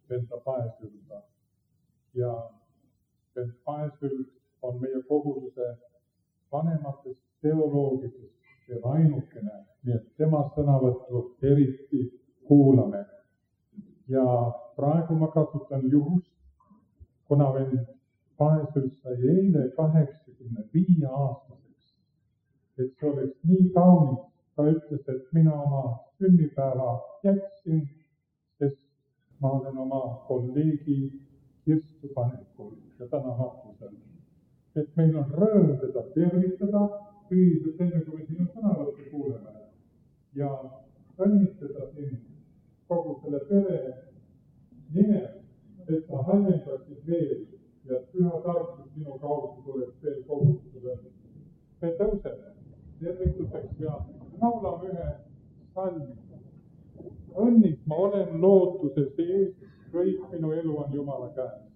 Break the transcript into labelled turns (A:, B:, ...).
A: Venta Paesylta. Ja Vent Paesült on meie koguduse vanematest teoloogisest veel ainukene, nii et tema sõnavõttu eriti kuulame. Ja praegu ma kasutan juhust, kuna Vent Paesült sai eile 85-aastaseks, et see oleks nii kaunis. Ta ütles, et mina oma sünnipäeva jätsin, sest ma olen oma kolleegi Kirstu panekul ja tänavatusel. Et meil on rõõm teda tervitada ühiselt enne, kui me sinu sõnavõttu kuuleme. Ja õnnitleda sind kogu selle pere nimel, et sa haljendaksid veel ja püha tarkus sinu kaudu tuleks veel kogudusele. Me tõuseme tervituseks ja laulame ühe salmi. Õnnis ma olen lootuse sees, kõik minu elu on Jumala käes.